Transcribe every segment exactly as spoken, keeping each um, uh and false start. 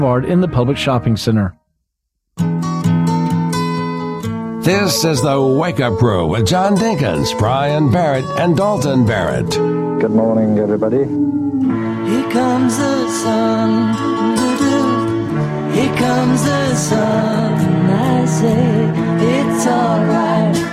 in the Public Shopping Center. This is the Wake Up Crew with John Dinkins, Brian Barrett, and Dalton Barrett. Good morning, everybody. Here comes the sun. Doo-doo. Here comes the sun. I say it's all right.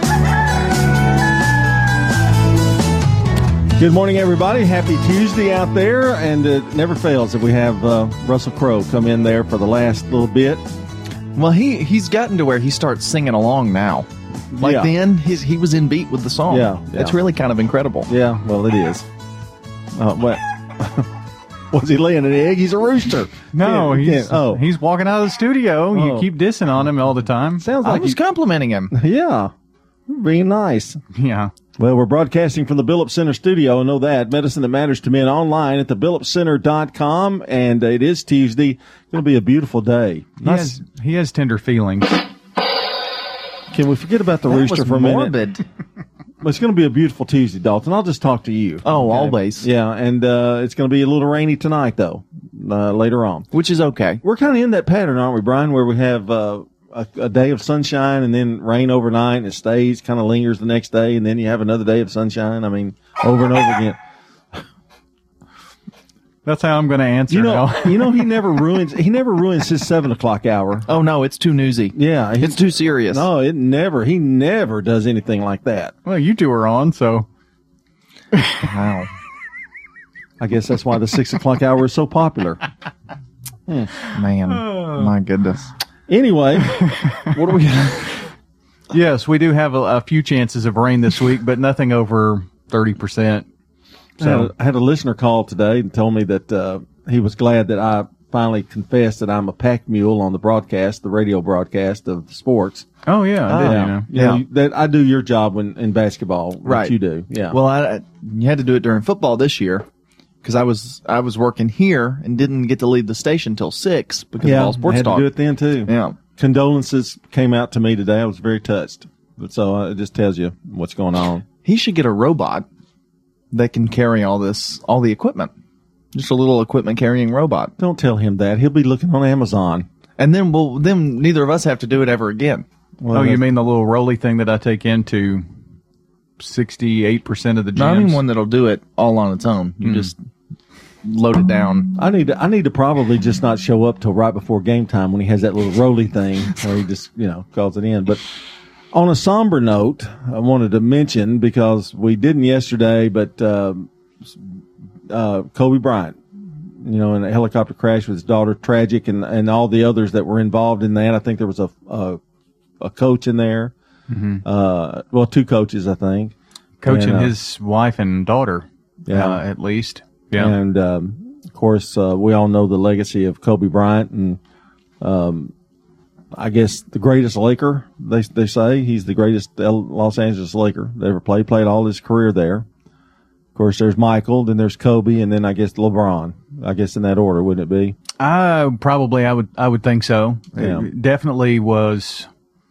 Good morning, everybody. Happy Tuesday out there, and it never fails that we have uh, Russell Crowe come in there for the last little bit. Well, he, he's gotten to where he starts singing along now. Like Yeah. then, he's, he was in beat with the song. Yeah, yeah. It's really kind of incredible. Yeah, well, it is. Uh, what? Was he laying an egg? He's a rooster. No, Can't- he's can't- oh, he's walking out of the studio. Oh. You keep dissing on him all the time. sounds I like was he, complimenting him. yeah, being nice. Yeah. Well, we're broadcasting from the Billups Center studio. I know that. Medicine That Matters to Men online at the billups center dot com. And it is Tuesday. It's going to be a beautiful day. He Nice. has, he has tender feelings. Can we forget about the That rooster was for a minute? morbid. Well, it's going to be a beautiful Tuesday, Dalton. I'll just talk to you. Oh, always. Yeah, and uh, it's going to be a little rainy tonight, though, uh, later on. Which is okay. We're kind of in that pattern, aren't we, Brian, where we have uh, a, a day of sunshine and then rain overnight, and it stays, kind of lingers the next day, and then you have another day of sunshine. I mean, over and over again. That's how I'm going to answer You know, now. you know, he never ruins. He never ruins his seven o'clock hour. Oh, no, it's too newsy. Yeah, he- It's too serious. No, it never. He never does anything like that. Well, you two are on, so Wow. I guess that's why the six o'clock hour is so popular. Man, my goodness. Anyway, what do we? yes, we do have a, a few chances of rain this week, but nothing over thirty percent. I had, a, I had a listener call today and told me that uh, he was glad that I finally confessed that I'm a pack mule on the broadcast, the radio broadcast of sports. Oh yeah, I did, yeah, you know. You know, that I do your job when in basketball, what Right. you do. Yeah. Well, I, I- you had to do it during football this year because I was I was working here and didn't get to leave the station till six because yeah, of all sports I had talk. to do it then too. Yeah. Condolences came out to me today. I was very touched. But so uh, it just tells you what's going on. He should get a robot that can carry all this, all the equipment. Just a little equipment carrying robot. Don't tell him that. He'll be looking on Amazon. And then we'll, then neither of us have to do it ever again. Well, Oh, you that's- mean the little roly thing that I take into sixty-eight percent of the gyms? Not even one that'll do it all on its own. You just load it down. I need to, I need to probably just not show up till right before game time when he has that little roly thing where he just, you know, calls it in. But on a somber note, I wanted to mention, because we didn't yesterday, but uh, uh, Kobe Bryant, you know, in a helicopter crash with his daughter, tragic, and, and all the others that were involved in that. I think there was a a, a coach in there. Mm-hmm. Uh, well, two coaches, I think. Coaching And, uh, his wife and daughter, Yeah. uh, at least. Yeah. And, um, of course, uh, we all know the legacy of Kobe Bryant, and um, I guess the greatest Laker, they they say. He's the greatest L- Los Angeles Laker that ever played, played all his career there. Of course, there's Michael, then there's Kobe, and then I guess LeBron. I guess in that order, wouldn't it be? I probably I would I would think so. Yeah. It definitely was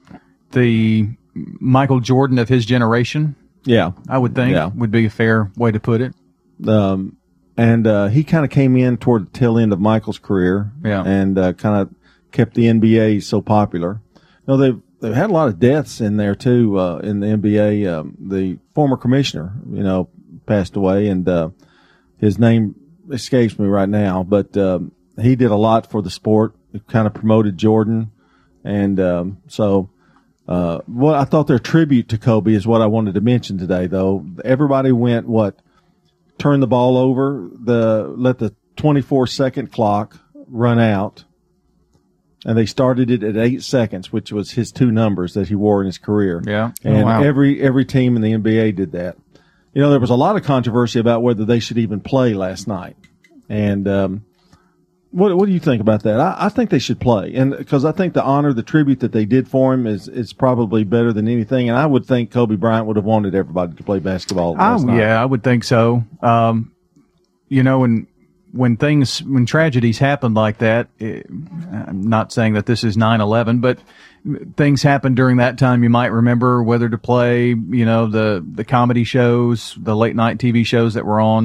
the Michael Jordan of his generation. Yeah. I would think Yeah. would be a fair way to put it. Um, and uh, he kind of came in toward the tail end of Michael's career, Yeah. and uh, kind of kept the N B A so popular. You know, they've they've had a lot of deaths in there too uh, in the N B A. Um, the former commissioner, you know, passed away, and uh, his name escapes me right now, but um, he did a lot for the sport. He kind of promoted Jordan, and um, so. Uh, what I thought their tribute to Kobe is what I wanted to mention today, though. Everybody went, what, turn the ball over, the let the twenty-four second clock run out, and they started it at eight seconds, which was his two numbers that he wore in his career. Yeah. And Oh, wow. every every team in the N B A did that. You know, there was a lot of controversy about whether they should even play last night. And um, what what do you think about that? I, I think they should play, and because I think the honor, the tribute that they did for him is is probably better than anything. And I would think Kobe Bryant would have wanted everybody to play basketball last Oh, night. yeah, I would think so. Um, you know, when when things when tragedies happen like that, it, I'm not saying that this is nine eleven, but things happen during that time. You might remember whether to play, you know, the the comedy shows, the late night T V shows that were on.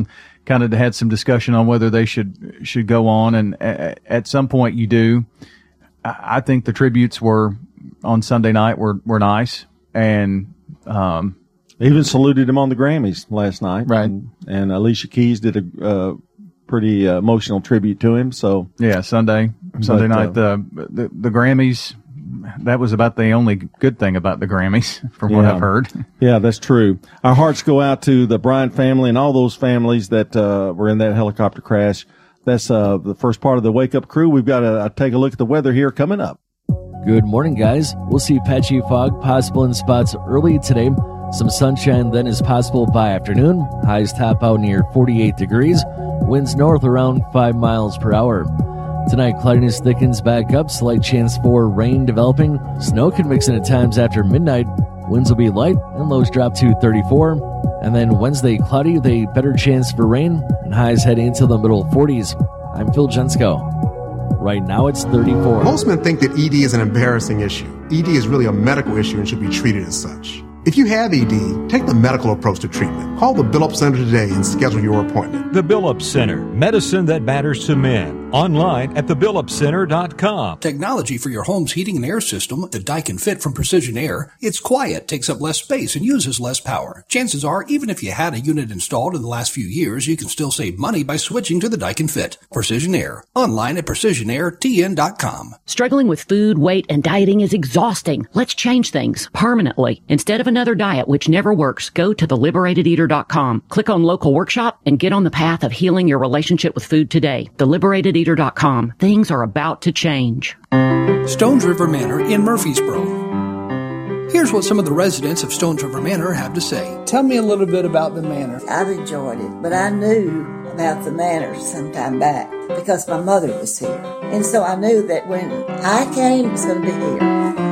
kind of had some discussion on whether they should should go on, and a, at some point you do. I, I think the tributes were on Sunday night were were nice, and um, even saluted him on the Grammys last night, right? And, and Alicia Keys did a uh, pretty uh, emotional tribute to him. So yeah, Sunday Sunday but, night uh, the, the the Grammys. That was about the only good thing about the Grammys, from what Yeah. I've heard. Yeah, that's true. Our hearts go out to the Bryant family and all those families that uh, were in that helicopter crash. That's uh, the first part of the Wake Up Crew. We've got to uh, take a look at the weather here coming up. Good morning, guys. We'll see patchy fog possible in spots early today. Some sunshine then is possible by afternoon. Highs top out near forty-eight degrees. Winds north around five miles per hour. Tonight, cloudiness thickens back up. Slight chance for rain developing. Snow can mix in at times after midnight. Winds will be light and lows drop to thirty-four. And then Wednesday, cloudy with a better chance for rain and highs heading into the middle forties. I'm Phil Jensko. Right now, it's thirty-four. Most men think that E D is an embarrassing issue. E D is really a medical issue and should be treated as such. If you have E D, take the medical approach to treatment. Call the Billups Center today and schedule your appointment. The Billups Center, medicine that matters to men. Online at the billups center dot com. Technology for your home's heating and air system, the Daikin Fit from Precision Air. It's quiet, takes up less space, and uses less power. Chances are, even if you had a unit installed in the last few years, you can still save money by switching to the Daikin Fit. Precision Air. Online at precision air t n dot com. Struggling with food, weight, and dieting is exhausting. Let's change things permanently. Instead of another diet which never works, go to the liberated eater dot com. Click on Local Workshop and get on the path of healing your relationship with food today. the liberated eater dot com. Things are about to change. Stones River Manor in Murfreesboro. Here's what some of the residents of Stones River Manor have to say. Tell me a little bit about the manor. I've enjoyed it, but I knew about the manor some time back because my mother was here. And so I knew that when I came, it was going to be here.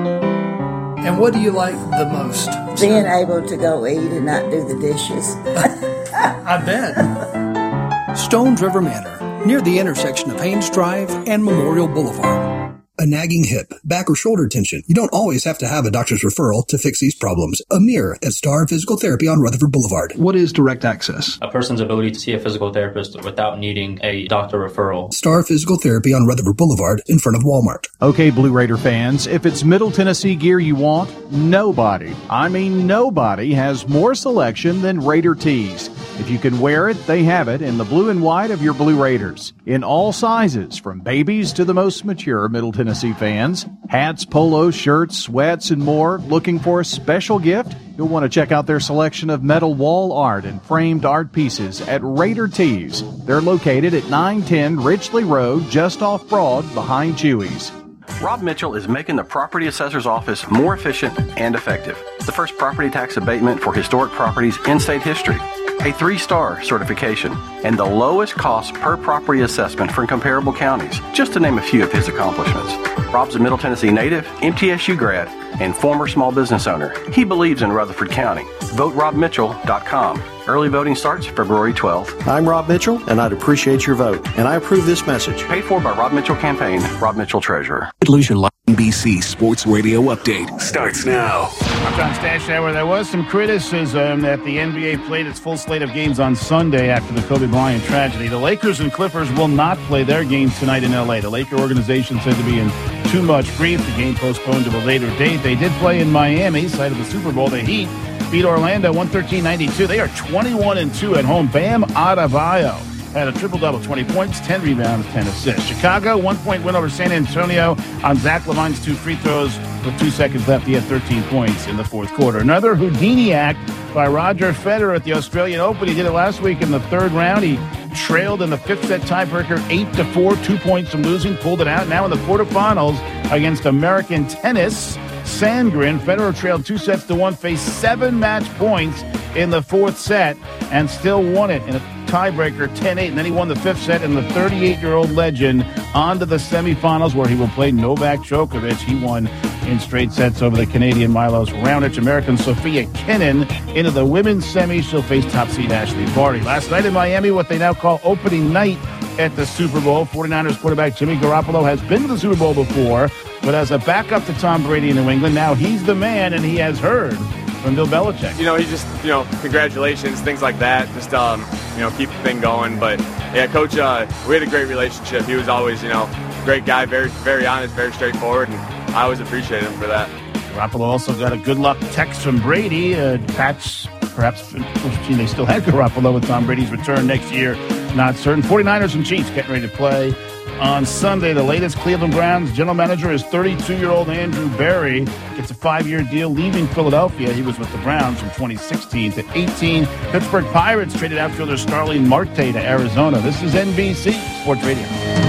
And what do you like the most? Being able to go eat and not do the dishes. I bet. Stones River Manor, near the intersection of Haynes Drive and Memorial Boulevard. A nagging hip, back, or shoulder tension. You don't always have to have a doctor's referral to fix these problems. Amir at Star Physical Therapy on Rutherford Boulevard. What is direct access? A person's ability to see a physical therapist without needing a doctor referral. Star Physical Therapy on Rutherford Boulevard in front of Walmart. Okay, Blue Raider fans, if it's Middle Tennessee gear you want, nobody, I mean nobody, has more selection than Raider Tees. If you can wear it, they have it in the blue and white of your Blue Raiders. In all sizes, from babies to the most mature Middle Tennessee fans. Hats, polos, shirts, sweats, and more. Looking for a special gift? You'll want to check out their selection of metal wall art and framed art pieces at Raider Tees. They're located at nine ten Richley Road, just off Broad, behind Chewy's. Rob Mitchell is making the property assessor's office more efficient and effective. The first property tax abatement for historic properties in state history. A three-star certification, and the lowest cost per property assessment from comparable counties, just to name a few of his accomplishments. Rob's a Middle Tennessee native, M T S U grad, and former small business owner. He believes in Rutherford County. vote rob mitchell dot com. Early voting starts February twelfth. I'm Rob Mitchell, and I'd appreciate your vote. And I approve this message. Paid for by Rob Mitchell Campaign, Rob Mitchell Treasurer. Lose your life. N B C Sports Radio Update starts now. I'm John Stashauer. There was some criticism that the N B A played its full slate of games on Sunday after the Kobe Bryant tragedy. The Lakers and Clippers will not play their games tonight in L A. The Laker organization said to be in too much grief. The game postponed to a later date. They did play in Miami, site of the Super Bowl. The Heat beat Orlando one thirteen ninety-two. They are twenty-one and two at home. Bam Adebayo had a triple-double, twenty points, ten rebounds, ten assists. Chicago, one-point win over San Antonio on Zach LaVine's two free throws with two seconds left. He had thirteen points in the fourth quarter. Another Houdini act by Roger Federer at the Australian Open. He did it last week in the third round. He trailed in the fifth-set tiebreaker eight to four, two points from losing, pulled it out. Now in the quarterfinals against American tennis Sandgren, Federer trailed two sets to one, faced seven match points in the fourth set, and still won it in a tiebreaker ten eight. And then he won the fifth set, and the thirty-eight-year-old legend on to the semifinals, where he will play Novak Djokovic. He won in straight sets over the Canadian Milos Raonic. American Sophia Kenin into the women's semis. She'll face top seed Ashley Barty. Last night in Miami, what they now call opening night at the Super Bowl, forty-niners quarterback Jimmy Garoppolo has been to the Super Bowl before, but as a backup to Tom Brady in New England, now he's the man, and he has heard from Bill Belichick. You know, he just, you know, congratulations, things like that. Just, um, you know, keep the thing going. But, yeah, Coach, uh, we had a great relationship. He was always, you know, great guy, very, very honest, very straightforward, and I always appreciate him for that. Garoppolo also got a good luck text from Brady. Uh, Pats, perhaps, wishing they still had Garoppolo with Tom Brady's return next year. Not certain. forty-niners and Chiefs getting ready to play on Sunday. The latest Cleveland Browns general manager is thirty-two-year-old Andrew Berry. Gets a five-year deal leaving Philadelphia. He was with the Browns from twenty sixteen to eighteen. Pittsburgh Pirates traded outfielder Starling Marte to Arizona. This is N B C Sports Radio.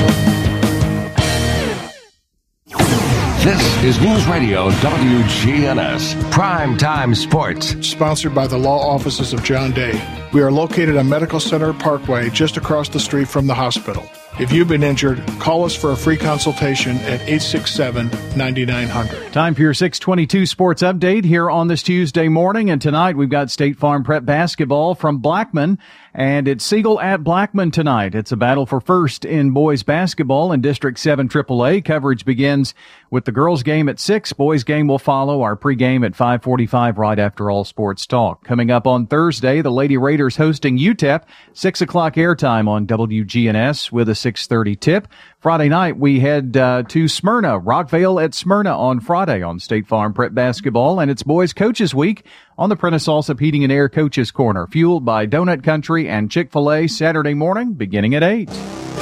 This is News Radio W G N S Prime Time Sports. Sponsored by the law offices of John Day. We are located on Medical Center Parkway, just across the street from the hospital. If you've been injured, call us for a free consultation at eight six seven, nine nine zero zero. Time for your six twenty-two Sports Update here on this Tuesday morning. And tonight we've got State Farm Prep basketball from Blackman. And it's Siegel at Blackman tonight. It's a battle for first in boys basketball in District seven triple A. Coverage begins with the girls game at six. Boys game will follow. Our pregame at five forty-five right after All Sports Talk. Coming up on Thursday, the Lady Raiders hosting U T E P. six o'clock airtime on W G N S with a six thirty tip. Friday night, we head uh, to Smyrna, Rockvale at Smyrna on Friday on State Farm Prep basketball. And it's Boys Coaches Week on the Prentice Allsup Heating and Air Coaches Corner, fueled by Donut Country and Chick-fil-A Saturday morning beginning at eight.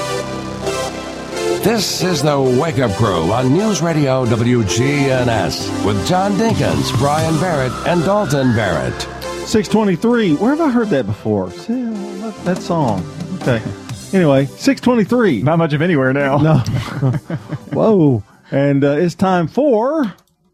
This is the Wake Up Crew on News Radio W G N S with John Dinkins, Brian Barrett, and Dalton Barrett. six twenty-three. Where have I heard that before? See, that, that song. Okay. Anyway, six twenty-three. Not much of anywhere now. No. Whoa. And uh, it's time for...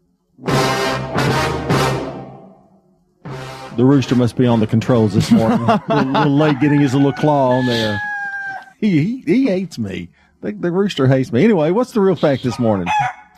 The rooster must be on the controls this morning. a, little, little late getting his little claw on there. He he, he hates me. The, the rooster hates me. Anyway, what's the real fact this morning?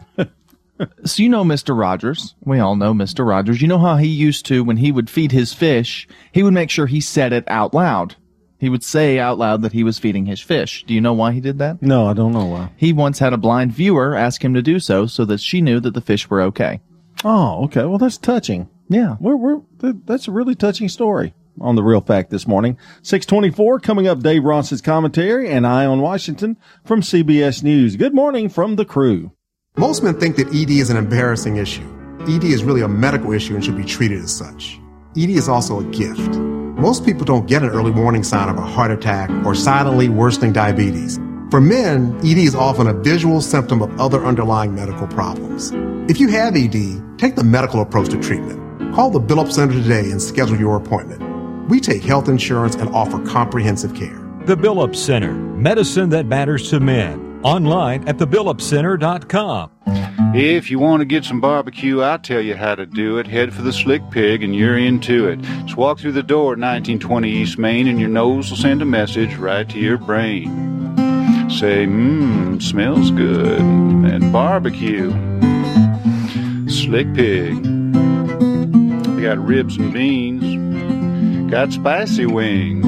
So you know Mister Rogers. We all know Mister Rogers. You know how he used to, when he would feed his fish, he would make sure he said it out loud. He would say out loud that he was feeding his fish. Do you know why he did that? No, I don't know why. He once had a blind viewer ask him to do so so that she knew that the fish were okay. Oh, okay. Well, that's touching. Yeah. We're, we're, that's a really touching story on the real fact this morning. six twenty-four, coming up, Dave Ross's commentary and Eye on Washington from C B S News. Good morning from the crew. Most men think that E D is an embarrassing issue. E D is really a medical issue and should be treated as such. E D is also a gift. Most people don't get an early warning sign of a heart attack or silently worsening diabetes. For men, E D is often a visual symptom of other underlying medical problems. If you have E D, take the medical approach to treatment. Call the Bill Up Center today and schedule your appointment. We take health insurance and offer comprehensive care. The Bill Up Center, medicine that matters to men. Online at the bill up center dot com. If you want to get some barbecue, I'll tell you how to do it. Head for the Slick Pig and you're into it. Just walk through the door at nineteen twenty East Main and your nose will send a message right to your brain. Say, mmm, smells good. And barbecue. Slick Pig. They got ribs and beans. Got spicy wings.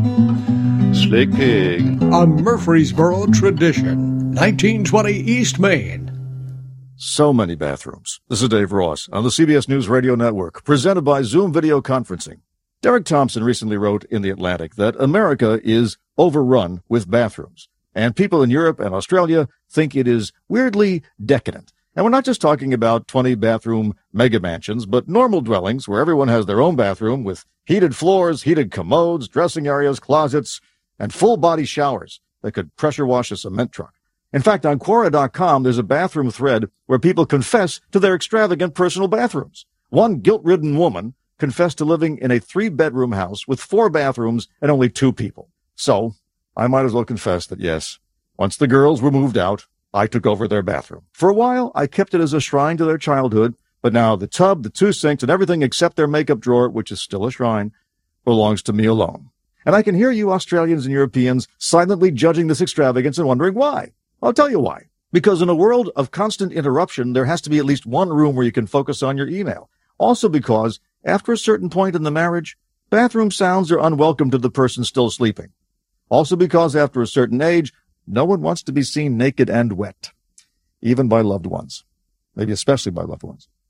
Slick Pig. A Murfreesboro tradition. nineteen twenty East Main. So many bathrooms. This is Dave Ross on the C B S News Radio Network, presented by Zoom Video Conferencing. Derek Thompson recently wrote in The Atlantic that America is overrun with bathrooms, and people in Europe and Australia think it is weirdly decadent. And we're not just talking about twenty-bathroom mega mansions, but normal dwellings where everyone has their own bathroom with heated floors, heated commodes, dressing areas, closets, and full-body showers that could pressure wash a cement truck. In fact, on Quora dot com, there's a bathroom thread where people confess to their extravagant personal bathrooms. One guilt-ridden woman confessed to living in a three-bedroom house with four bathrooms and only two people. So, I might as well confess that yes, once the girls were moved out, I took over their bathroom. For a while, I kept it as a shrine to their childhood, but now the tub, the two sinks, and everything except their makeup drawer, which is still a shrine, belongs to me alone. And I can hear you Australians and Europeans silently judging this extravagance and wondering why. I'll tell you why. Because in a world of constant interruption, there has to be at least one room where you can focus on your email. Also because, after a certain point in the marriage, bathroom sounds are unwelcome to the person still sleeping. Also because after a certain age, no one wants to be seen naked and wet. Even by loved ones. Maybe especially by loved ones.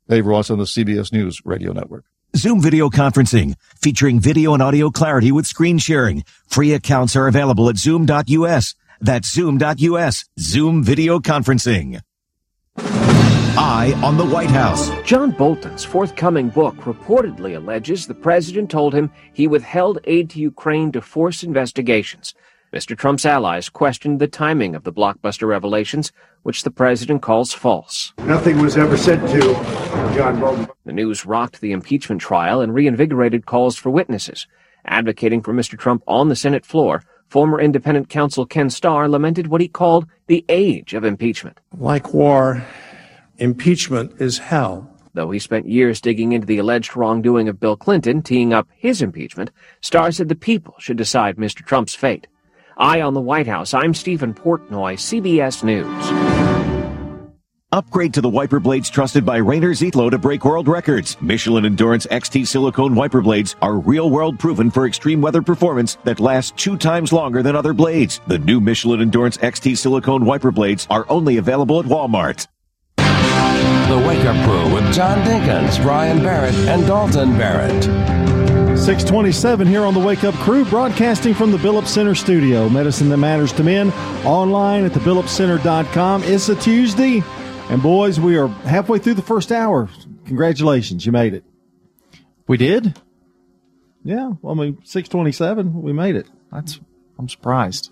Dave Ross on the C B S News Radio Network. Zoom video conferencing, featuring video and audio clarity with screen sharing. Free accounts are available at zoom dot U S. That's zoom dot U S. Zoom video conferencing. Eye on the White House. John Bolton's forthcoming book reportedly alleges the president told him he withheld aid to Ukraine to force investigations. Mister Trump's allies questioned the timing of the blockbuster revelations, which the president calls false. Nothing was ever said to John Bolton. The news rocked the impeachment trial and reinvigorated calls for witnesses. Advocating for Mister Trump on the Senate floor, former independent counsel Ken Starr lamented what he called the age of impeachment. Like war, impeachment is hell. Though he spent years digging into the alleged wrongdoing of Bill Clinton, teeing up his impeachment, Starr said the people should decide Mister Trump's fate. Eye on the White House, I'm Stephen Portnoy, C B S News. Upgrade to the wiper blades trusted by Rainer Zietlow to break world records. Michelin Endurance X T silicone wiper blades are real-world proven for extreme weather performance that lasts two times longer than other blades. The new Michelin Endurance X T silicone wiper blades are only available at Walmart. The Wake Up Crew with John Dinkins, Brian Barrett, and Dalton Barrett. six twenty-seven here on the Wake Up Crew, broadcasting from the Billups Center studio. Medicine that matters to men, online at the billups center dot com. It's a Tuesday, and boys, we are halfway through the first hour. Congratulations, you made it. We did? Yeah, well, I mean, six twenty-seven, we made it. That's, I'm surprised.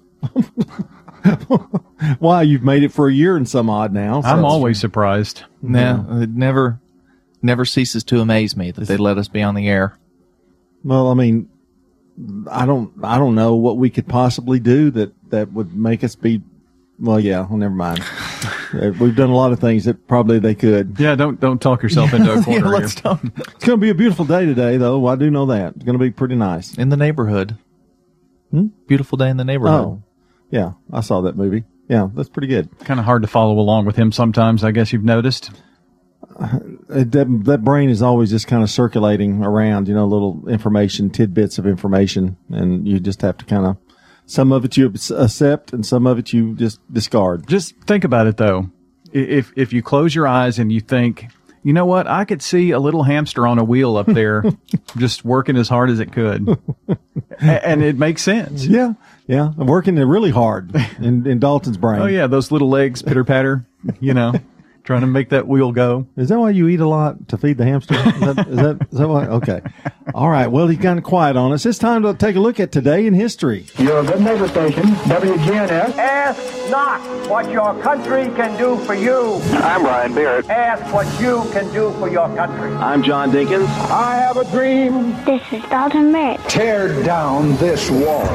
Why, you've made it for a year and some odd now. So I'm always surprised. Yeah, it never, never ceases to amaze me that they let us be on the air. Well, I mean, I don't, I don't know what we could possibly do that, that would make us be. Well, yeah, well, never mind. We've done a lot of things that probably they could. Yeah, don't don't talk yourself into a corner. Yeah, let's don't. It's going to be a beautiful day today, though. I do know that it's going to be pretty nice in the neighborhood. Hmm? Beautiful day in the neighborhood. Oh, yeah, I saw that movie. Yeah, that's pretty good. Kind of hard to follow along with him sometimes, I guess you've noticed. Uh, that, that brain is always just kind of circulating around, you know, little information, tidbits of information, and you just have to kind of, some of it you accept and some of it you just discard. Just think about it, though. If if you close your eyes and you think, you know what, I could see a little hamster on a wheel up there just working as hard as it could. And it makes sense. Yeah, yeah. I'm working really hard in, in Dalton's brain. Oh, yeah, those little legs pitter-patter, you know. Trying to make that wheel go. Is that why you eat a lot, to feed the hamster? Is that, is that, is that why? Okay. All right. Well, he's kind of quiet on us. It's time to take a look at Today in History. Your good neighbor station, W G N S. Ask not what your country can do for you. I'm Brian Barrett. Ask what you can do for your country. I'm John Dinkins. I have a dream. This is Dalton Barrett. Tear down this wall.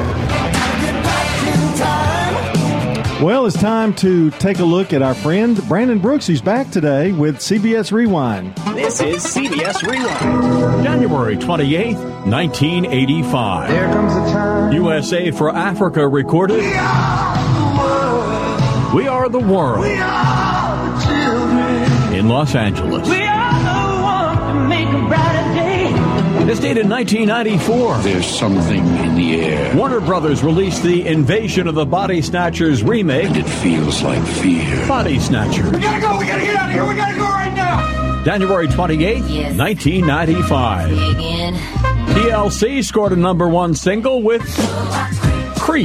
Well, it's time to take a look at our friend Brandon Brooks, who's back today with C B S Rewind. This is C B S Rewind. January twenty-eighth, nineteen eighty-five. There comes the time. U S A for Africa recorded. We are the world. We are the world. We are the children. In Los Angeles. We are the one to make a brighter day. It's dated nineteen ninety-four. There's something in the air. Warner Brothers released the Invasion of the Body Snatchers remake. And it feels like fear. Body Snatchers. We gotta go, we gotta get out of here, we gotta go right now. January twenty-eighth, yes. nineteen ninety-five. Again. T L C scored a number one single with Creep.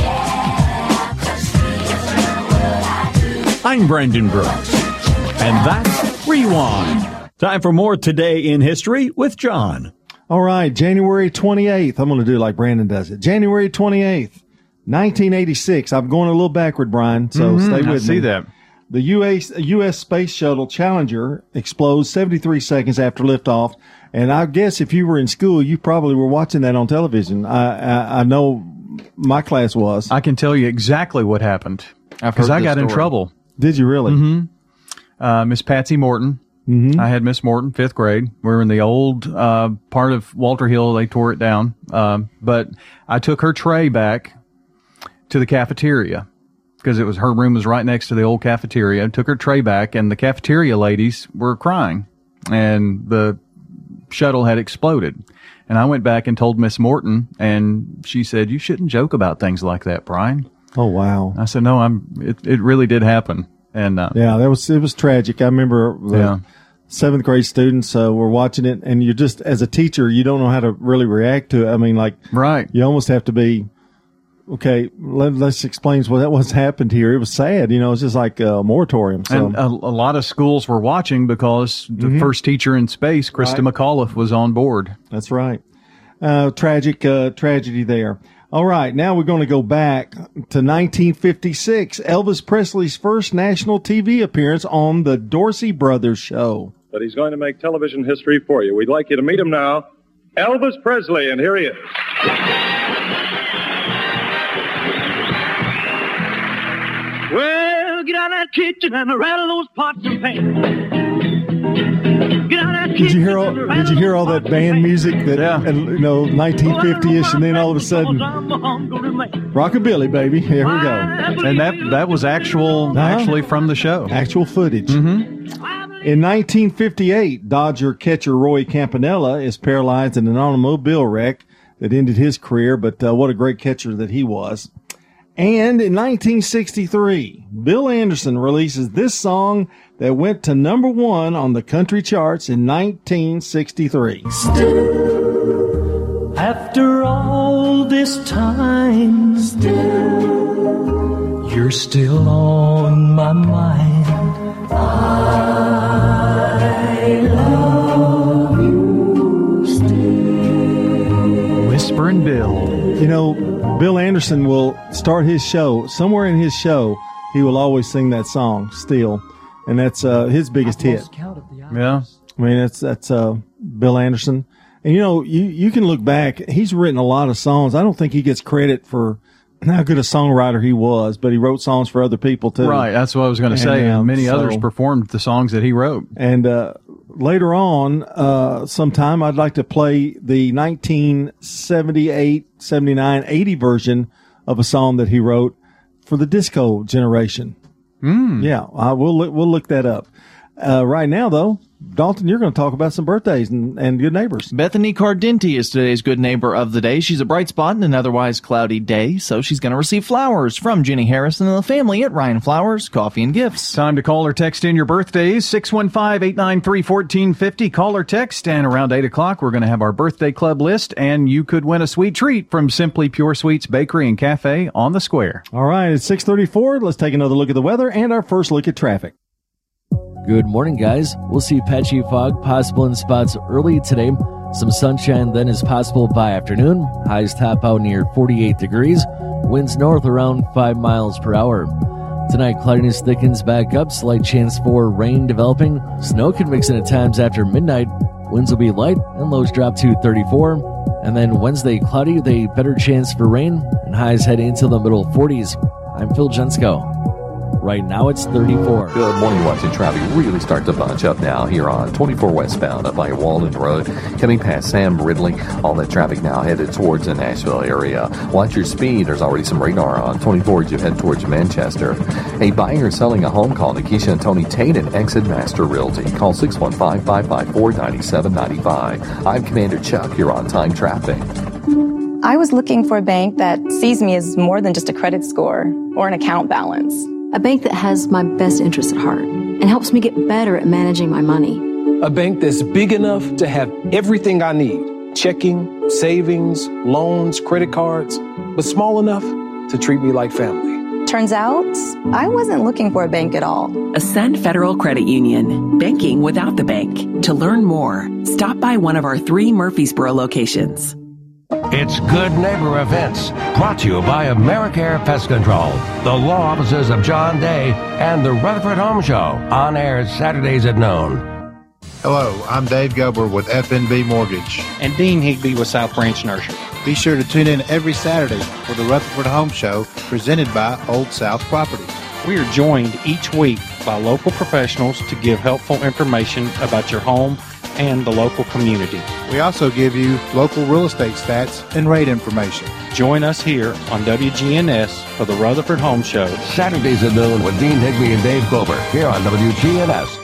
I'm Brandon Brooks. And that's Rewind. Time for more Today in History with John. All right, January twenty-eighth. I'm going to do like Brandon does it. January twenty-eighth, nineteen eighty-six. I'm going a little backward, Brian, so mm-hmm, stay with I me. see that. The U S, U S Space Shuttle Challenger explodes seventy-three seconds after liftoff. And I guess if you were in school, you probably were watching that on television. I, I, I know my class was. I can tell you exactly what happened because I got story. in trouble. Did you really? Mm-hmm. Uh, Miss Patsy Morton. Mm-hmm. I had Miss Morton, fifth grade. We were in the old uh, part of Walter Hill. They tore it down. Um, but I took her tray back to the cafeteria because it was her room was right next to the old cafeteria. I took her tray back, and the cafeteria ladies were crying, and the shuttle had exploded. And I went back and told Miss Morton, and she said, "You shouldn't joke about things like that, Brian." Oh, wow. I said, "No, I'm. It, it really did happen." And uh, yeah, that was it was tragic. I remember the yeah. seventh grade students uh, were watching it, and you just, as a teacher, you don't know how to really react to it. I mean, like, right. You almost have to be, okay, let, let's explain what what's happened here. It was sad, you know. It's just like a moratorium. So. And a, a lot of schools were watching because the Mhm. first teacher in space, Krista Right. McAuliffe, was on board. That's right. Uh, tragic uh, tragedy there. All right, now we're going to go back to nineteen fifty-six, Elvis Presley's first national T V appearance on the Dorsey Brothers show. But he's going to make television history for you. We'd like you to meet him now, Elvis Presley, and here he is. Well, get out of that kitchen and rattle those pots and pans. Get out of that Did kitchen you hear all, and did you hear all that band music that, and, you know, nineteen fifty-ish, and then all of a sudden, rockabilly, baby. Here we go. And that that was actual, Uh-huh. actually from the show. Actual footage. Mm-hmm. In nineteen fifty-eight, Dodger catcher Roy Campanella is paralyzed in an automobile wreck that ended his career, but uh, what a great catcher that he was. And in nineteen sixty-three, Bill Anderson releases this song that went to number one on the country charts in nineteen sixty-three. Still, after all this time, still, you're still on my mind. I love you still. Whispering Bill. You know, Bill Anderson will start his show, somewhere in his show, he will always sing that song, Still. And that's uh, his biggest hit. Yeah. I mean, that's that's uh, Bill Anderson. And, you know, you, you can look back. He's written a lot of songs. I don't think he gets credit for how good a songwriter he was, but he wrote songs for other people, too. Right. That's what I was going to say. And, um, Many so- others performed the songs that he wrote. And uh, later on, uh, sometime, I'd like to play the nineteen seventy-eight, seventy-nine, eighty version of a song that he wrote for the disco generation. Mm. Yeah, I will look, we'll look that up. Uh, right now, though, Dalton, you're going to talk about some birthdays and, and good neighbors. Bethany Cardinti is today's good neighbor of the day. She's a bright spot in an otherwise cloudy day, so she's going to receive flowers from Jenny Harrison and the family at Ryan Flowers, Coffee and Gifts. Time to call or text in your birthdays, six one five, eight nine three, one four five zero. Call or text, and around eight o'clock, we're going to have our birthday club list, and you could win a sweet treat from Simply Pure Sweets Bakery and Cafe on the Square. All right, it's six thirty-four. Let's take another look at the weather and our first look at traffic. Good morning, guys. We'll see patchy fog possible in spots early today. Some sunshine then is possible by afternoon. Highs top out near forty-eight degrees. Winds north around five miles per hour. Tonight, cloudiness thickens back up. Slight chance for rain developing. Snow can mix in at times after midnight. Winds will be light and lows drop to thirty-four. And then Wednesday, cloudy with a better chance for rain and highs head into the middle forties. I'm Phil Jensko. Right now it's thirty-four. Good morning. Watching traffic really start to bunch up now here on twenty-four westbound up by Walden Road, coming past Sam Ridley. All that traffic now headed towards the Nashville area. Watch your speed. There's already some radar on twenty-four as you head towards Manchester. A buyer selling a home call to Keisha and Tony Tate at Exit Master Realty. Call six one five, five five four, nine seven nine five. I'm Commander Chuck here on Time Traffic. I was looking for a bank that sees me as more than just a credit score or an account balance. A bank that has my best interests at heart and helps me get better at managing my money. A bank that's big enough to have everything I need. Checking, savings, loans, credit cards, but small enough to treat me like family. Turns out, I wasn't looking for a bank at all. Ascend Federal Credit Union. Banking without the bank. To learn more, stop by one of our three Murfreesboro locations. It's Good Neighbor Events, brought to you by AmeriCare Pest Control, the law offices of John Day, and the Rutherford Home Show, on air Saturdays at noon. Hello, I'm Dave Gober with F N B Mortgage. And Dean Higby with South Branch Nursery. Be sure to tune in every Saturday for the Rutherford Home Show, presented by Old South Properties. We are joined each week by local professionals to give helpful information about your home and the local community. We also give you local real estate stats and rate information. Join us here on W G N S for the Rutherford Home Show. Saturdays at noon with Dean Higby and Dave Gober here on W G N S.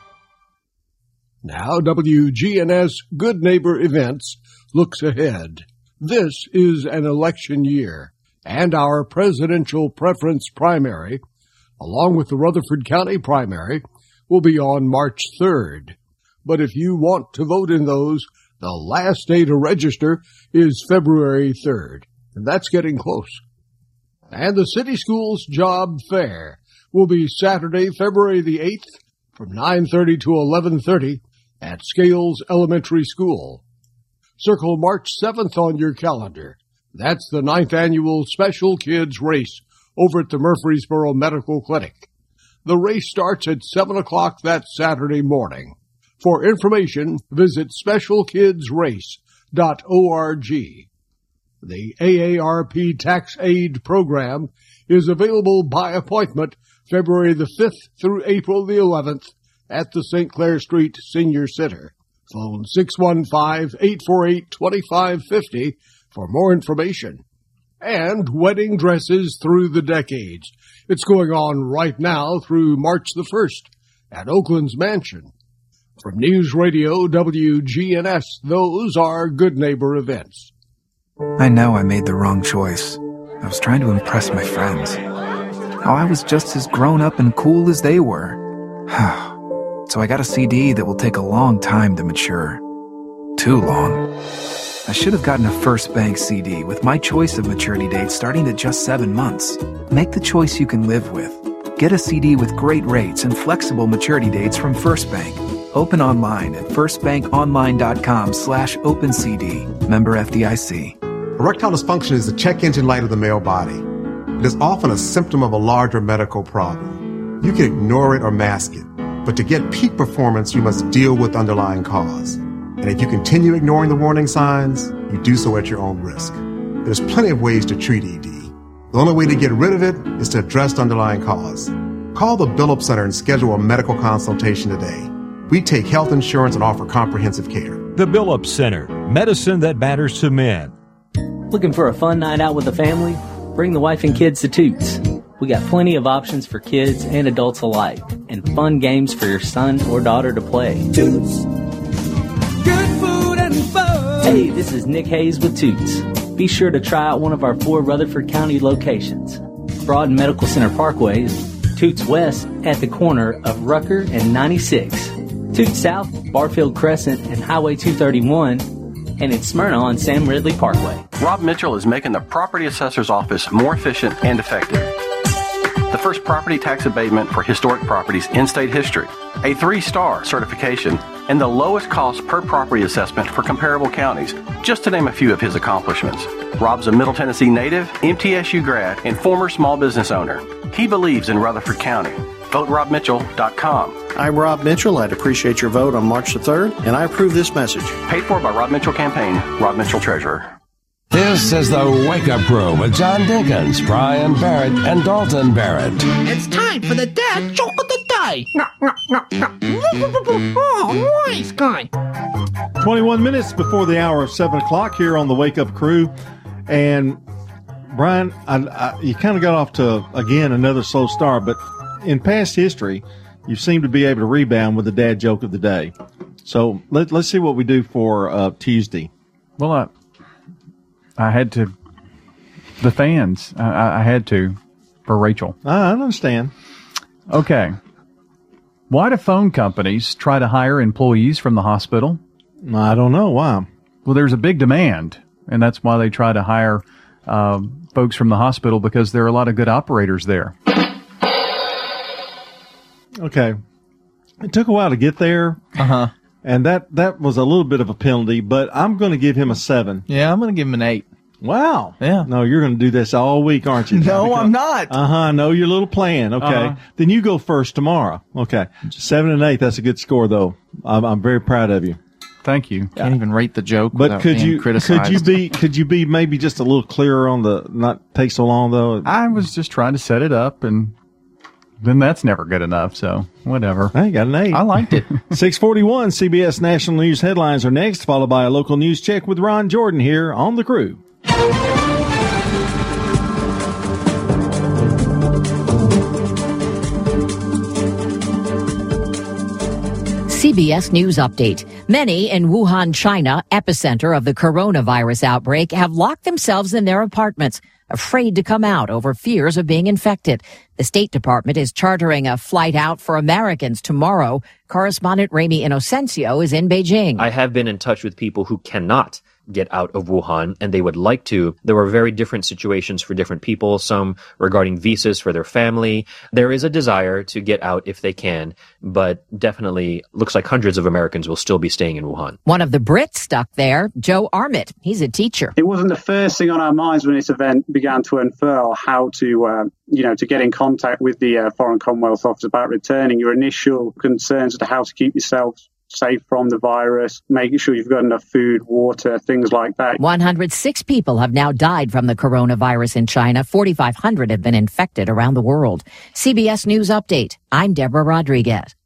Now W G N S Good Neighbor Events looks ahead. This is an election year, and our presidential preference primary, along with the Rutherford County primary, will be on March third. But if you want to vote in those, the last day to register is February third, and that's getting close. And the City Schools Job Fair will be Saturday, February the eighth, from nine thirty to eleven thirty at Scales Elementary School. Circle March seventh on your calendar. That's the ninth annual Special Kids Race over at the Murfreesboro Medical Clinic. The race starts at seven o'clock that Saturday morning. For information, visit special kids race dot org. The A A R P Tax Aid Program is available by appointment February the fifth through April the eleventh at the Saint Clair Street Senior Center. Phone six one five, eight four eight, two five five zero for more information. And wedding dresses through the decades. It's going on right now through March the first at Oakland's Mansion. From News Radio W G N S, those are Good Neighbor events. I know I made the wrong choice. I was trying to impress my friends. How I was just as grown up and cool as they were. So I got a C D that will take a long time to mature. Too long. I should have gotten a First Bank C D with my choice of maturity date starting at just seven months. Make the choice you can live with. Get a C D with great rates and flexible maturity dates from First Bank. Open online at firstbankonline.com slash opencd. Member F D I C. Erectile dysfunction is the check engine light of the male body. It is often a symptom of a larger medical problem. You can ignore it or mask it, but to get peak performance, you must deal with the underlying cause. And if you continue ignoring the warning signs, you do so at your own risk. There's plenty of ways to treat E D. The only way to get rid of it is to address the underlying cause. Call the Billup Center and schedule a medical consultation today. We take health insurance and offer comprehensive care. The Billup Center, medicine that matters to men. Looking for a fun night out with the family? Bring the wife and kids to Toots. We got plenty of options for kids and adults alike, and fun games for your son or daughter to play. Toots. Good food and fun. Hey, this is Nick Hayes with Toots. Be sure to try out one of our four Rutherford County locations. Broad Medical Center Parkway, Toots West at the corner of Rucker and ninety-six. Toots South, Barfield Crescent and Highway two thirty-one. And in Smyrna on Sam Ridley Parkway. Rob Mitchell is making the property assessor's office more efficient and effective. The first property tax abatement for historic properties in state history, a three-star certification, and the lowest cost per property assessment for comparable counties, just to name a few of his accomplishments. Rob's a Middle Tennessee native, M T S U grad, and former small business owner. He believes in Rutherford County. vote rob mitchell dot com. I'm Rob Mitchell. I'd appreciate your vote on March the third, and I approve this message. Paid for by Rob Mitchell Campaign, Rob Mitchell Treasurer. This is the Wake Up Crew with John Dinkins, Brian Barrett, and Dalton Barrett. It's time for the dad joke of the day. Oh, nice guy. twenty-one minutes before the hour of seven o'clock here on the Wake Up Crew. And, Brian, I, I, you kind of got off to, again, another slow start, but in past history, you seem to be able to rebound with the dad joke of the day. So let, let's see what we do for uh, Tuesday. Well, I, I had to, the fans, I, I had to for Rachel. I understand. Okay. Why do phone companies try to hire employees from the hospital? I don't know. Why? Well, there's a big demand, and that's why they try to hire uh, folks from the hospital, because there are a lot of good operators there. Okay. It took a while to get there. Uh-huh. And that, that was a little bit of a penalty, but I'm going to give him a seven. Yeah, I'm going to give him an eight. Wow. Yeah. No, you're going to do this all week, aren't you? No, because, I'm not. Uh-huh. I know your little plan. Okay. Uh-huh. Then you go first tomorrow. Okay. Seven and eight. That's a good score, though. I'm, I'm very proud of you. Thank you. Can't yeah. even rate the joke. But could you criticized. could you be could you be maybe just a little clearer on the not take so long though? I was just trying to set it up, and then that's never good enough. So whatever. I got an eight. I liked it. six forty-one C B S National News headlines are next, followed by a local news check with Ron Jordan here on The Crew. C B S News Update. Many in Wuhan, China, epicenter of the coronavirus outbreak, have locked themselves in their apartments. afraid to come out over fears of being infected. The State Department is chartering a flight out for Americans tomorrow. Correspondent Ramy Inocencio is in Beijing. I have been in touch with people who cannot get out of Wuhan, and they would like to. There were very different situations for different people, some regarding visas for their family. There is a desire to get out if they can, but definitely looks like hundreds of Americans will still be staying in Wuhan. One of the Brits stuck there, Joe Armitt. He's a teacher. It wasn't the first thing on our minds when this event began to unfurl, how to, uh, you know, to get in contact with the uh, Foreign Commonwealth Office about returning. Your initial concerns as to how to keep yourself safe from the virus, making sure you've got enough food, water, things like that. one hundred six people have now died from the coronavirus in China. forty-five hundred have been infected around the world. C B S News Update. I'm Deborah Rodriguez.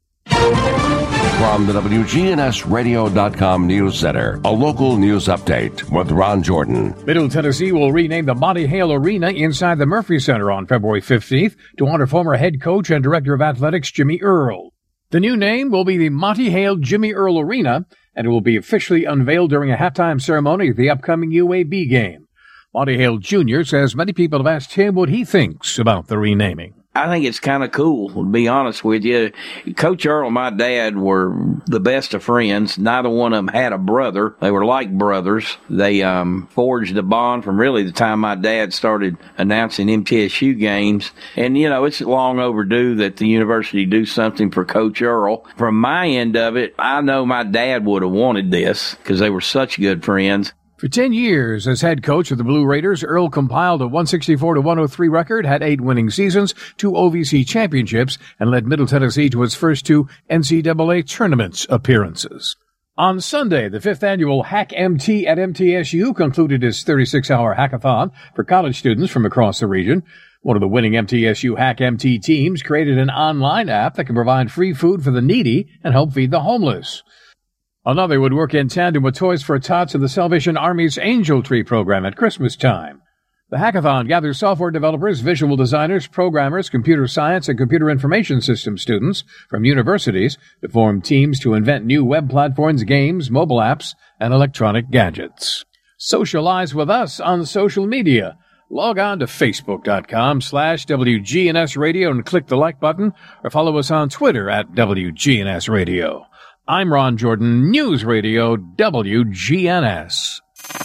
From the W G N S radio dot com News Center, a local news update with Ron Jordan. Middle Tennessee will rename the Monty Hale Arena inside the Murphy Center on February fifteenth to honor former head coach and director of athletics Jimmy Earle. The new name will be the Monty Hale Jimmy Earle Arena, and it will be officially unveiled during a halftime ceremony at the upcoming U A B game. Monty Hale Junior says many people have asked him what he thinks about the renaming. I think it's kind of cool, to be honest with you. Coach Earl and my dad were the best of friends. Neither one of them had a brother. They were like brothers. They um, forged a bond from really the time my dad started announcing M T S U games. And, you know, it's long overdue that the university do something for Coach Earl. From my end of it, I know my dad would have wanted this because they were such good friends. For ten years as head coach of the Blue Raiders, Earl compiled a one sixty-four to one oh three record, had eight winning seasons, two O V C championships, and led Middle Tennessee to its first two N C double A tournaments appearances. On Sunday, the fifth annual Hack M T at M T S U concluded its thirty-six hour hackathon for college students from across the region. One of the winning M T S U Hack M T teams created an online app that can provide free food for the needy and help feed the homeless. Another would work in tandem with Toys for Tots and the Salvation Army's Angel Tree program at Christmas time. The hackathon gathers software developers, visual designers, programmers, computer science, and computer information system students from universities to form teams to invent new web platforms, games, mobile apps, and electronic gadgets. Socialize with us on social media. Log on to Facebook.com slash WGNS Radio and click the like button, or follow us on Twitter at W G N S Radio. I'm Ron Jordan, News Radio W G N S.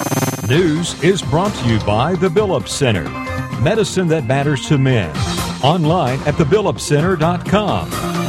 News is brought to you by the Billups Center. Medicine that matters to men. Online at the billups center dot com.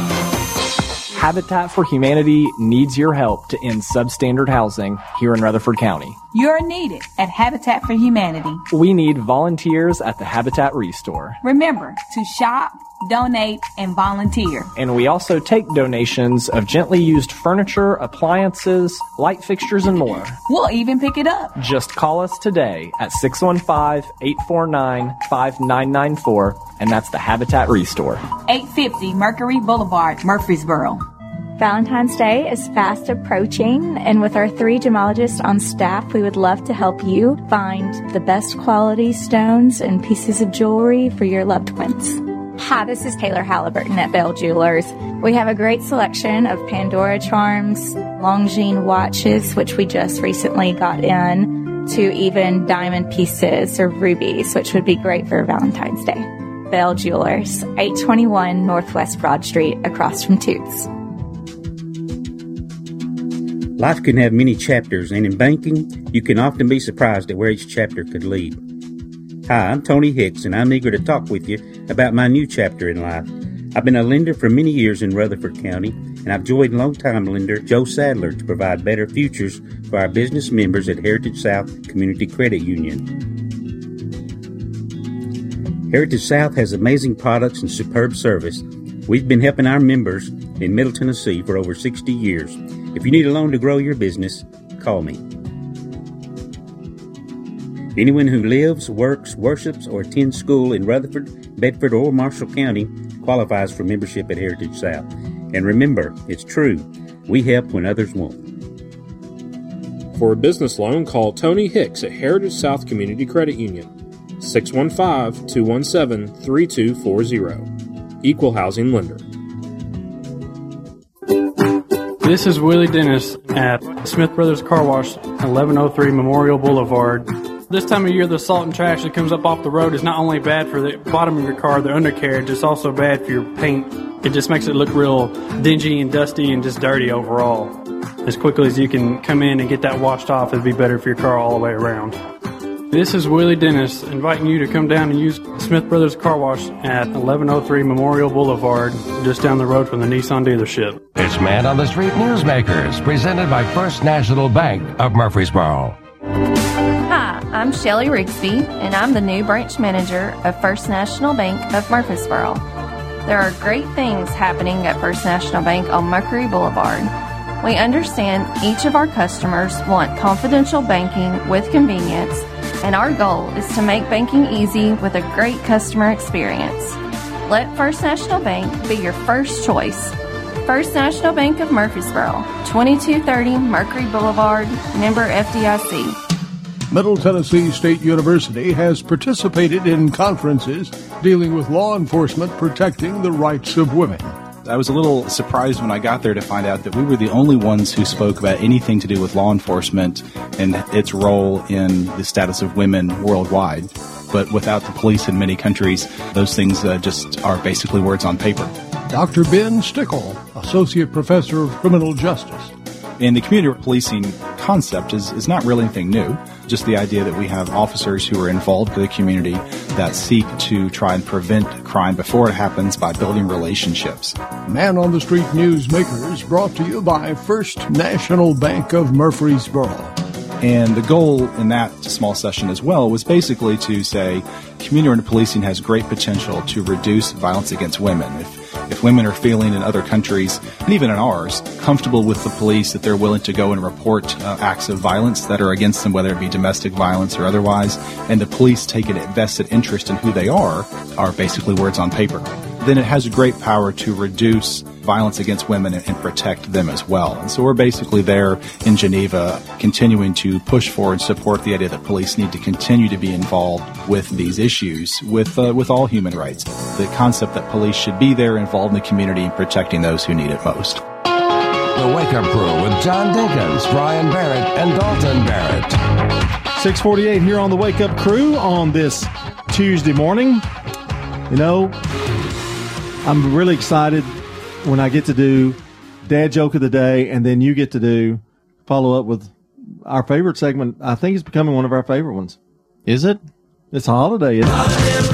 Habitat for Humanity needs your help to end substandard housing here in Rutherford County. You're needed at Habitat for Humanity. We need volunteers at the Habitat Restore. Remember to shop, donate, and volunteer. And we also take donations of gently used furniture, appliances, light fixtures, and more. We'll even pick it up. Just call us today at six one five, eight four nine, five nine nine four, and that's the Habitat Restore. eight fifty Mercury Boulevard, Murfreesboro. Valentine's Day is fast approaching, and with our three gemologists on staff, we would love to help you find the best quality stones and pieces of jewelry for your loved ones. Hi, this is Taylor Halliburton at Bell Jewelers. We have a great selection of Pandora charms, Longines watches, which we just recently got in, to even diamond pieces or rubies, which would be great for Valentine's Day. Bell Jewelers, eight twenty-one Northwest Broad Street, across from Toots. Life can have many chapters, and in banking, you can often be surprised at where each chapter could lead. Hi, I'm Tony Hicks, and I'm eager to talk with you about my new chapter in life. I've been a lender for many years in Rutherford County, and I've joined longtime lender Joe Sadler to provide better futures for our business members at Heritage South Community Credit Union. Heritage South has amazing products and superb service. We've been helping our members in Middle Tennessee for over sixty years. If you need a loan to grow your business, call me. Anyone who lives, works, worships, or attends school in Rutherford, Bedford, or Marshall County qualifies for membership at Heritage South. And remember, it's true, we help when others won't. For a business loan, call Tony Hicks at Heritage South Community Credit Union, six one five, two one seven, three two four zero. Equal Housing Lender. This is Willie Dennis at Smith Brothers Car Wash, eleven oh three Memorial Boulevard. This time of year, the salt and trash that comes up off the road is not only bad for the bottom of your car, the undercarriage, it's also bad for your paint. It just makes it look real dingy and dusty and just dirty overall. As quickly as you can come in and get that washed off, it'd be better for your car all the way around. This is Willie Dennis inviting you to come down and use Smith Brothers Car Wash at eleven oh three Memorial Boulevard, just down the road from the Nissan dealership. It's Man on the Street Newsmakers, presented by First National Bank of Murfreesboro. Hi, I'm Shelley Rigsby, and I'm the new branch manager of First National Bank of Murfreesboro. There are great things happening at First National Bank on Mercury Boulevard. We understand each of our customers want confidential banking with convenience, and our goal is to make banking easy with a great customer experience. Let First National Bank be your first choice. First National Bank of Murfreesboro, twenty-two thirty Mercury Boulevard, member F D I C. Middle Tennessee State University has participated in conferences dealing with law enforcement protecting the rights of women. I was a little surprised when I got there to find out that we were the only ones who spoke about anything to do with law enforcement and its role in the status of women worldwide. But without the police in many countries, those things uh, just are basically words on paper. Doctor Ben Stickle, Associate Professor of Criminal Justice. And the community policing concept is, is not really anything new. Just the idea that we have officers who are involved with the community that seek to try and prevent crime before it happens by building relationships. Man on the Street Newsmakers brought to you by First National Bank of Murfreesboro. And the goal in that small session as well was basically to say community policing has great potential to reduce violence against women. If If women are feeling in other countries, and even in ours, comfortable with the police, that they're willing to go and report uh, acts of violence that are against them, whether it be domestic violence or otherwise, and the police take an vested interest in who they are, are basically words on paper, then it has a great power to reduce violence against women and, and protect them as well. And so we're basically there in Geneva continuing to push forward and support the idea that police need to continue to be involved with these issues with uh, with all human rights. The concept that police should be there involved in the community and protecting those who need it most. The Wake Up Crew with John Dinkins, Brian Barrett, and Dalton Barrett. six forty-eight here on the Wake Up Crew on this Tuesday morning. You know, I'm really excited when I get to do Dad Joke of the Day, and then you get to do follow up with our favorite segment. I think it's becoming one of our favorite ones. Is it? It's a holiday, isn't it?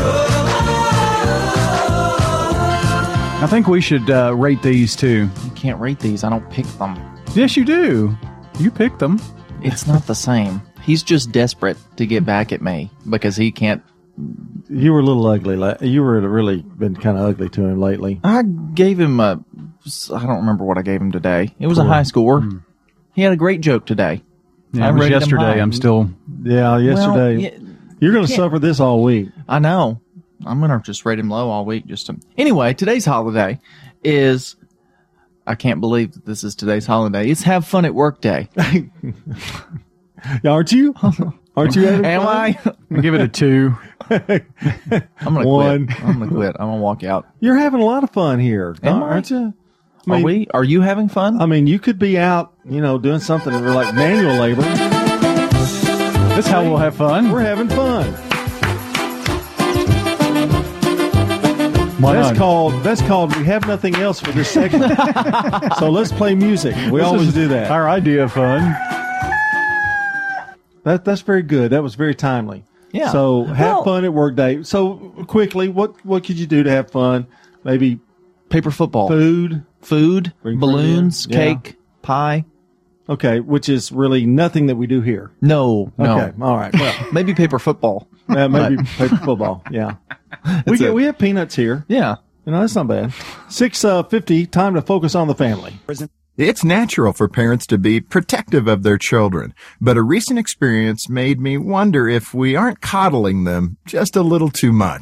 I think we should uh, rate these too. You can't rate these. I don't pick them. Yes, you do. You pick them. It's not the same. He's just desperate to get back at me because he can't. You were a little ugly. You were really been kind of ugly to him lately. I gave him a. I don't remember what I gave him today. It was cool. A high score. Mm. He had a great joke today. Yeah, it was yesterday. I'm still. Yeah, yesterday. Well, yeah, You're going to suffer this all week. I know. I'm going to just rate him low all week. Just to... Anyway, today's holiday is. I can't believe that this is today's holiday. It's Have Fun at Work Day. Aren't you? Aren't you having Am fun? I? Give it a two. I'm gonna One. quit. I'm gonna quit. I'm gonna walk out. You're having a lot of fun here, Am aren't I? you? I mean, Are we? Are you having fun? I mean, you could be out, you know, doing something like manual labor. That's how we'll have fun. We're having fun. Why that's not? called. That's called. We have nothing else for this segment, so let's play music. We This always is do that. Our idea of fun. That that's very good. That was very timely. Yeah. So have Well- fun at work day. So quickly, what what could you do to have fun? Maybe Paper football. food. Food. Bring Balloons. food in. Yeah. Cake. Pie. Okay, which is really nothing that we do here. No. No. Okay, all right. Well, Maybe paper football. uh, maybe But- paper football. Yeah, we It's get a- we have peanuts here. Yeah. You know that's not bad. Six uh, fifty. Time to focus on the family. It's natural for parents to be protective of their children, but a recent experience made me wonder if we aren't coddling them just a little too much.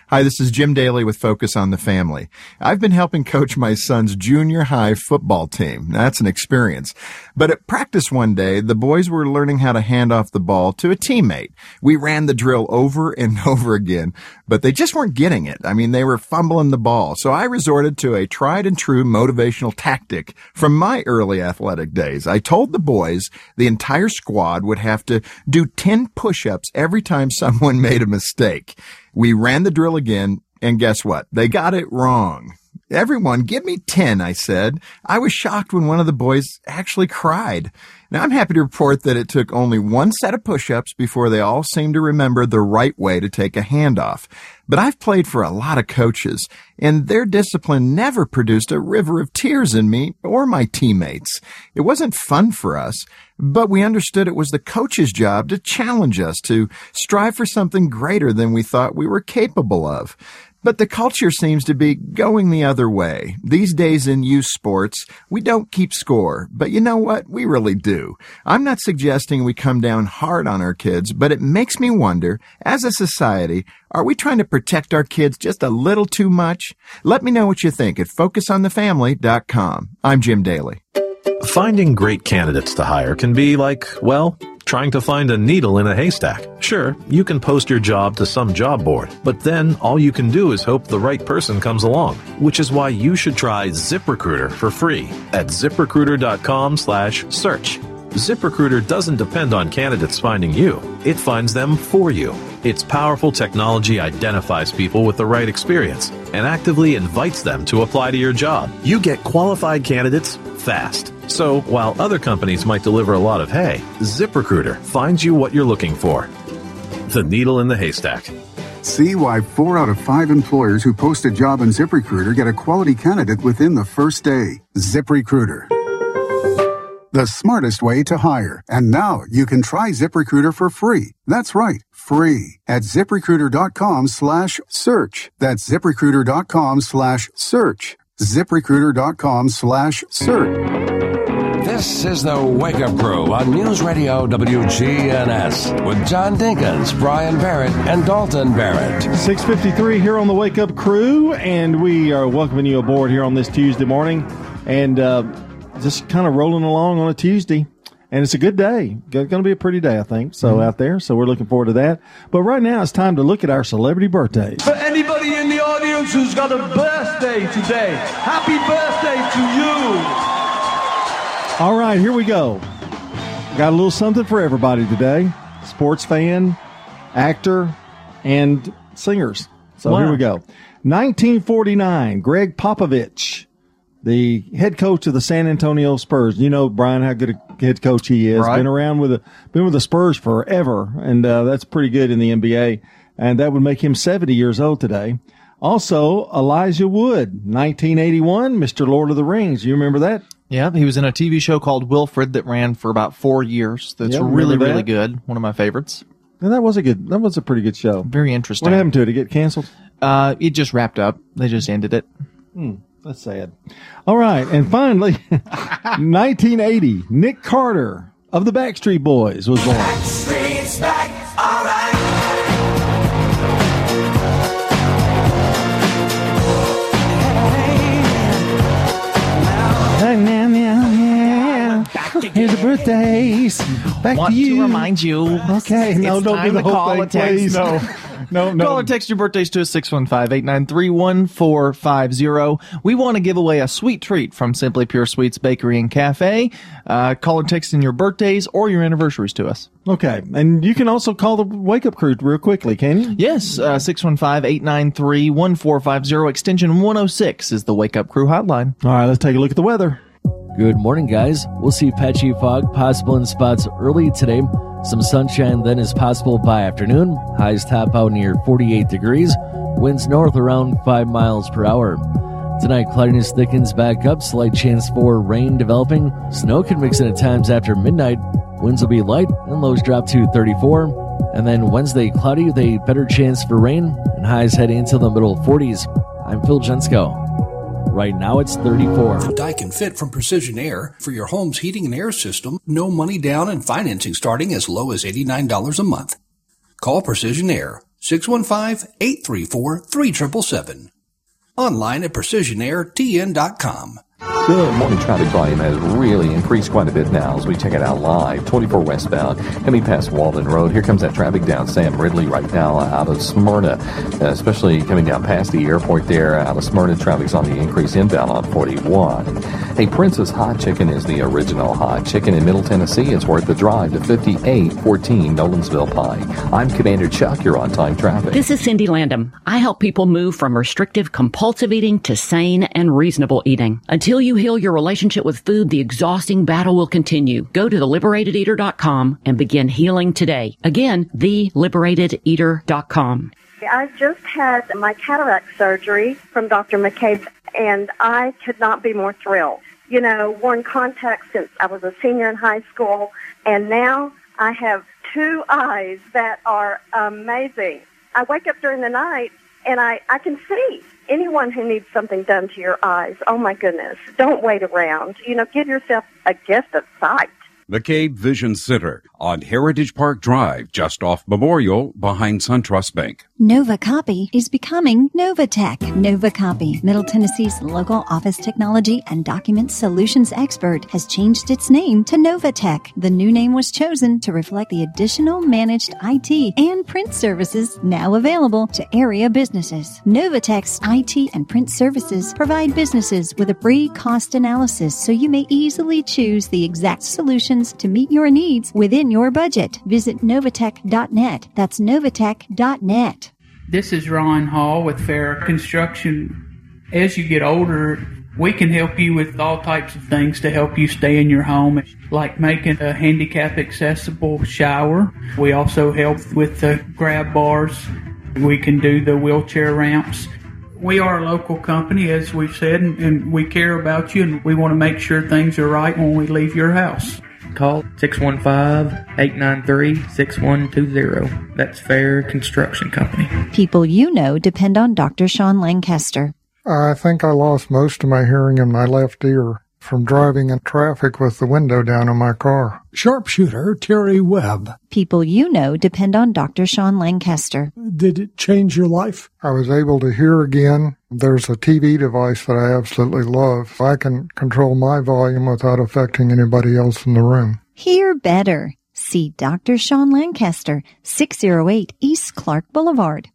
Hi, this is Jim Daly with Focus on the Family. I've been helping coach my son's junior high football team. That's an experience. But at practice one day, the boys were learning how to hand off the ball to a teammate. We ran the drill over and over again, but they just weren't getting it. I mean, they were fumbling the ball. So I resorted to a tried and true motivational tactic from my early athletic days. I told the boys the entire squad would have to do ten push-ups every time someone made a mistake. We ran the drill again, and guess what? They got it wrong. Everyone, give me ten, I said. I was shocked when one of the boys actually cried. Now, I'm happy to report that it took only one set of push-ups before they all seemed to remember the right way to take a handoff. But I've played for a lot of coaches, and their discipline never produced a river of tears in me or my teammates. It wasn't fun for us, but we understood it was the coach's job to challenge us to strive for something greater than we thought we were capable of. But the culture seems to be going the other way. These days in youth sports, we don't keep score. But you know what? We really do. I'm not suggesting we come down hard on our kids, but it makes me wonder, as a society, are we trying to protect our kids just a little too much? Let me know what you think at focus on the family dot com. I'm Jim Daly. Finding great candidates to hire can be like, well, trying to find a needle in a haystack. Sure, you can post your job to some job board, but then all you can do is hope the right person comes along, which is why you should try ZipRecruiter for free at ZipRecruiter.com slash search. ZipRecruiter doesn't depend on candidates finding you. It finds them for you. Its powerful technology identifies people with the right experience and actively invites them to apply to your job. You get qualified candidates fast. So while other companies might deliver a lot of hay, ZipRecruiter finds you what you're looking for. The needle in the haystack. See why four out of five employers who post a job on ZipRecruiter get a quality candidate within the first day. ZipRecruiter, the smartest way to hire. And now you can try ZipRecruiter for free. That's right, free at ZipRecruiter.com slash search. That's ZipRecruiter.com slash search. ZipRecruiter.com slash search. This is the Wake Up Crew on News Radio W G N S with John Dinkins, Brian Barrett, and Dalton Barrett. six fifty-three here on the Wake Up Crew, and we are welcoming you aboard here on this Tuesday morning, and uh, just kind of rolling along on a Tuesday. And it's a good day. Going to be a pretty day, I think, so mm-hmm. out there. So we're looking forward to that. But right now it's time to look at our celebrity birthdays. For anybody in the audience who's got a birthday today, happy birthday to you. All right, here we go. Got a little something for everybody today. Sports fan, actor, and singers. So wow. Here we go. nineteen forty-nine, Greg Popovich, the head coach of the San Antonio Spurs. You know, Brian, how good a head coach he is. Right. Been around with the been with the Spurs forever, and uh, that's pretty good in the N B A. And that would make him seventy years old today. Also, Elijah Wood, nineteen eighty-one, Mister Lord of the Rings. You remember that? Yeah, he was in a T V show called Wilfred that ran for about four years. That's yep, really, that. really good. One of my favorites. And that was a good. That was a pretty good show. Very interesting. What happened to it? Did it get canceled? Uh, it just wrapped up. They just ended it. Hmm, that's sad. All right, and finally, nineteen eighty, Nick Carter of the Backstreet Boys was born. Backstreet's back, all right. Here's the birthdays. Back Want to you. to remind you. Okay, no, it's don't time do the to whole call thing, or text. please. No, no, no. Call or text your birthdays to us, six one five, eight nine three, one four five zero. We want to give away a sweet treat from Simply Pure Sweets Bakery and Cafe. Uh, call or text in your birthdays or your anniversaries to us. Okay, and you can also call the Wake Up Crew real quickly, can you? Yes, uh, six one five, eight nine three, one four five zero, extension one oh six is the Wake Up Crew hotline. All right, let's take a look at the weather. Good morning, guys. We'll see patchy fog possible in spots early today. Some sunshine then is possible by afternoon. Highs top out near forty-eight degrees. Winds north around five miles per hour. Tonight, cloudiness thickens back up. Slight chance for rain developing. Snow can mix in at times after midnight. Winds will be light and lows drop to thirty-four. And then Wednesday, cloudy with a better chance for rain and highs head into the middle forties. I'm Phil Jensko. Right now it's thirty-four. The Daikin Fit from Precision Air for your home's heating and air system. No money down and financing starting as low as eighty-nine dollars a month. Call Precision Air, six one five, eight three four, three seven seven seven. Online at precision air t n dot com. Good morning. Traffic volume has really increased quite a bit now as we check it out live. twenty-four westbound, heading past Walden Road. Here comes that traffic down Sam Ridley right now out of Smyrna, uh, especially coming down past the airport there. Out of Smyrna, traffic's on the increase inbound on forty-one. Hey, Prince's Hot Chicken is the original hot chicken in Middle Tennessee. It's worth the drive to fifty-eight fourteen Nolensville Pike. I'm Commander Chuck. You're on time traffic. This is Cindy Landham. I help people move from restrictive, compulsive eating to sane and reasonable eating. Until you heal your relationship with food, the exhausting battle will continue. Go to the liberated eater dot com and begin healing today. Again, the liberated eater dot com. I just had my cataract surgery from Doctor McCabe, and I could not be more thrilled. You know, worn contacts since I was a senior in high school, and now I have two eyes that are amazing. I wake up during the night, and I, I can see. Anyone who needs something done to your eyes, oh my goodness, don't wait around. You know, give yourself a gift of sight. McCabe Vision Center on Heritage Park Drive, just off Memorial, behind SunTrust Bank. Nova Copy is becoming Novatech. Nova Copy, Middle Tennessee's local office technology and document solutions expert, has changed its name to Novatech. The new name was chosen to reflect the additional managed I T and print services now available to area businesses. Novatech's I T and print services provide businesses with a free cost analysis so you may easily choose the exact solutions to meet your needs within your budget. Visit Novatech dot net. That's Novatech dot net. This is Ron Hall with Fair Construction. As you get older, we can help you with all types of things to help you stay in your home, like making a handicap accessible shower. We also help with the grab bars. We can do the wheelchair ramps. We are a local company, as we've said, and, and we care about you, and we want to make sure things are right when we leave your house. Call six one five, eight nine three, six one two zero. That's Fair Construction Company. People you know depend on Doctor Sean Lancaster. I think I lost most of my hearing in my left ear from driving in traffic with the window down in my car. Sharpshooter Terry Webb. People you know depend on Doctor Sean Lancaster. Did it change your life? I was able to hear again. There's a T V device that I absolutely love. I can control my volume without affecting anybody else in the room. Hear better. See Doctor Sean Lancaster, six oh eight East Clark Boulevard.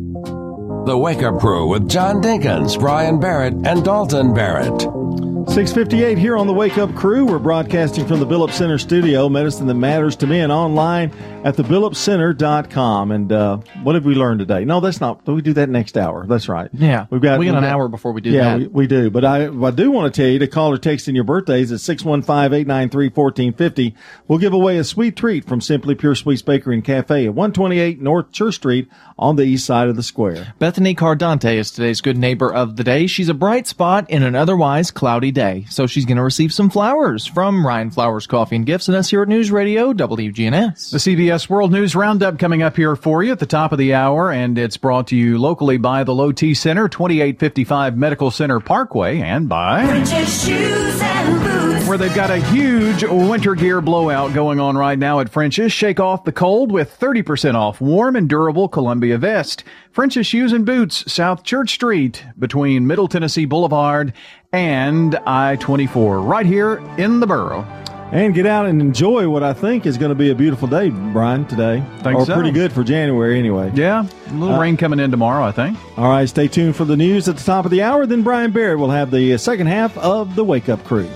The Wake Up Crew with John Dinkins, Brian Barrett, and Dalton Barrett. six fifty-eight here on the Wake Up Crew. We're broadcasting from the Billups Center studio. Medicine that matters to men online at the billups center dot com. And uh, what have we learned today? No, that's not. We do that next hour. That's right. Yeah, we've got we got we've an got, hour before we do yeah, that. Yeah, we, we do. But I, I do want to tell you to call or text in your birthdays at six one five, eight nine three, one four five zero. We'll give away a sweet treat from Simply Pure Sweets Bakery and Cafe at one twenty-eight North Church Street on the east side of the square. Bethany Cardante is today's good neighbor of the day. She's a bright spot in an otherwise cloudy day, so she's going to receive some flowers from Ryan Flowers Coffee and Gifts and us here at News Radio W G N S. The C B S World News Roundup coming up here for you at the top of the hour, and it's brought to you locally by the Low T Center, twenty-eight fifty-five Medical Center Parkway, and by French's Shoes and Boots, where they've got a huge winter gear blowout going on right now at French's. Shake off the cold with thirty percent off warm and durable Columbia vest. French's Shoes and Boots, South Church Street, between Middle Tennessee Boulevard and I twenty-four, right here in the borough. And get out and enjoy what I think is going to be a beautiful day, Brian, today. Think or so. Pretty good for January anyway. Yeah, a little uh, rain coming in tomorrow, I think. All right, stay tuned for the news at the top of the hour. Then Brian Barrett will have the second half of the Wake Up Crew.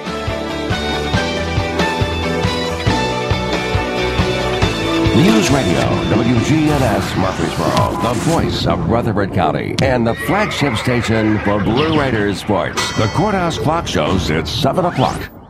News Radio, W G N S Murfreesboro, the voice of Rutherford County, and the flagship station for Blue Raiders sports. The Courthouse Clock shows it's seven o'clock.